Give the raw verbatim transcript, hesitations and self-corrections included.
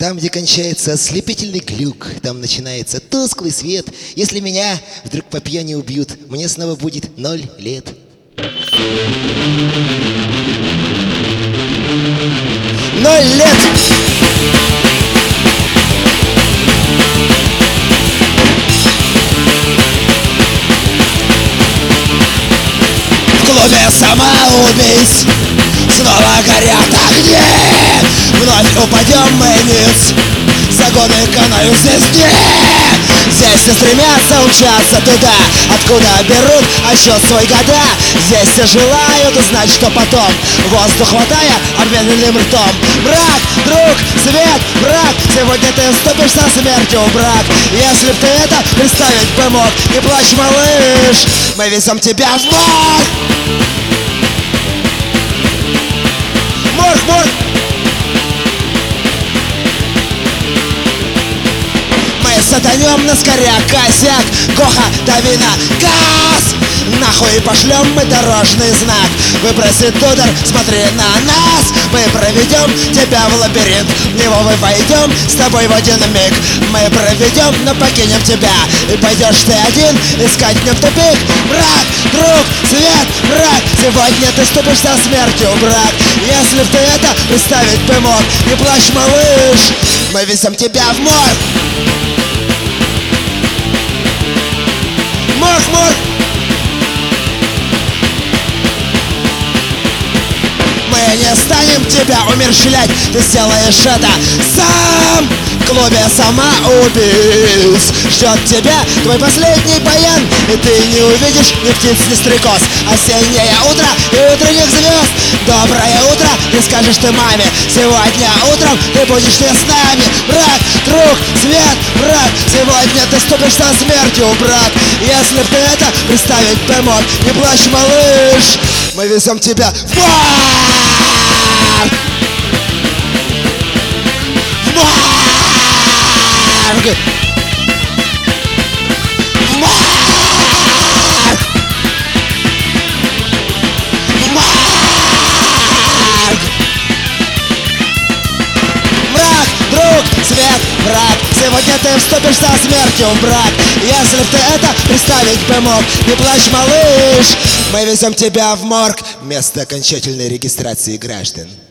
Там, где кончается ослепительный глюк, там начинается тусклый свет. Если меня вдруг по пьяни убьют, мне снова будет ноль лет. Ноль лет! В клубе самоубийц снова горят огни. Вновь упадем мы ниц, за годы канаю здесь дни. Здесь все стремятся умчаться туда, откуда берут отсчет свой года. Здесь все желают узнать, что потом, воздух хватая обмененным ртом. Брак, друг, свет, брак, сегодня ты вступишь со смертью в брак. Если б ты это представить бы мог, не плачь, малыш, мы везем тебя в морг. Морг, морг. Сатанем на скоряк, косяк, коха, давина, газ. Нахуй пошлем мы дорожный знак. Выброси тудор, смотри на нас. Мы проведем тебя в лабиринт, в него мы войдем с тобой в один миг. Мы проведем, но покинем тебя, и пойдешь ты один искать в нем тупик. Брат, друг, свет, брат, сегодня ты ступишь со смертью в брак. Если б ты это представить бы мог, не плачь, малыш, мы везем тебя в морг. Морг, морг. Мы не станем тебя умерщвлять, ты сделаешь это сам. В клубе самоубийц ждет тебя твой последний баян, и ты не увидишь ни птиц, ни стрекоз. Осеннее утро и утренних звезд. Доброе утро, не скажешь ты маме. Сегодня утром ты будешь не с нами. Брат, друг, свет, брат, сегодня ты ступишь со смертью, брат. Если б ты это представить бы мог, не плачь, малыш, мы везем тебя в морг. В морг. В морг. В морг. Мрак, друг, свет, брат, сегодня ты вступишь со смертью в брак. Если б ты это представить бы мог, не плачь, малыш, мы везем тебя в морг. Место окончательной регистрации граждан.